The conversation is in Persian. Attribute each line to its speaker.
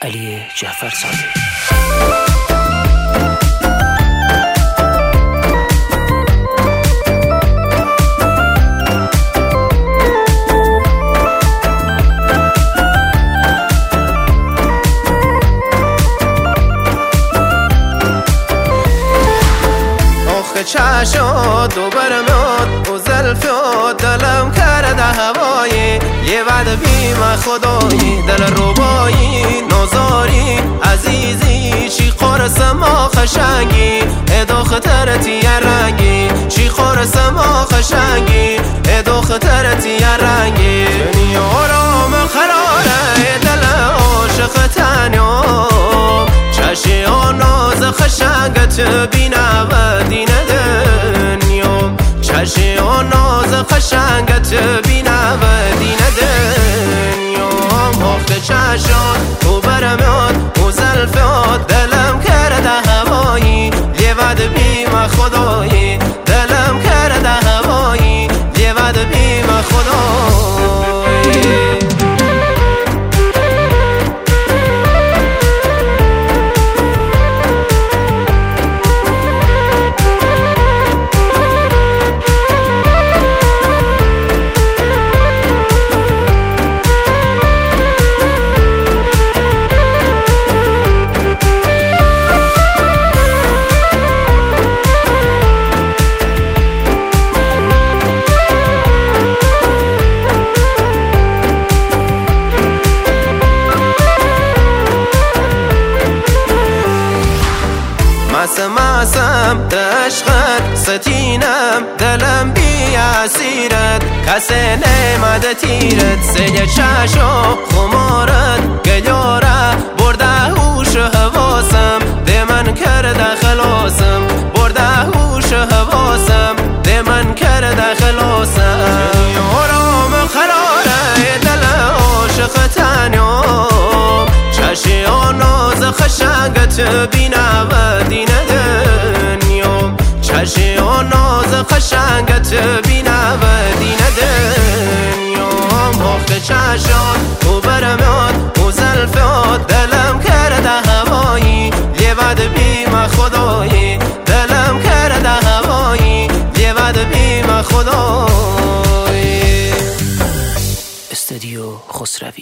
Speaker 1: علی جعفر صادق.
Speaker 2: چشات و برمات و زلفات دلم کرده هوایی، یه وعده بی من خدایی، دل روبایی نازاری عزیزی، چی قرص ما خشنگی ادو خطرتی رنگی، چی قرص ما خشنگی ادو خطرتی رنگی، دنیا آرام قراره دل عاشق تنیا، چشی آناز خشنگت بینه و دینه دنیا، چشی آناز خشنگت بینه و دینه دنیا، مخت چشات و برمات و زلفات دلم کرده هوایی، یه وعده بی من خدایی، دلم کرده هوایی، یه وعده بی من خدایی. معصم عشقت ستینم دلم بی اسیرت، کسی نمده تیرت، سیل چشم خمارت گلیاره برده هوش حواسم، ده من کرده خلاصم برده هوش حواسم، ده من کرده خلاصم، آرام قراره دل عاشق تنیا، چشی آناز خشنگت بینه و دینه دنیا، چشی آناز خشنگت بینه و دینه دنیا، مخت چشات و برمات و زلفات دلم کرده هوایی، یه وعده بی من خدایی، دلم کرده هوایی، یه وعده بی من خدایی.
Speaker 1: استودیو خسروی.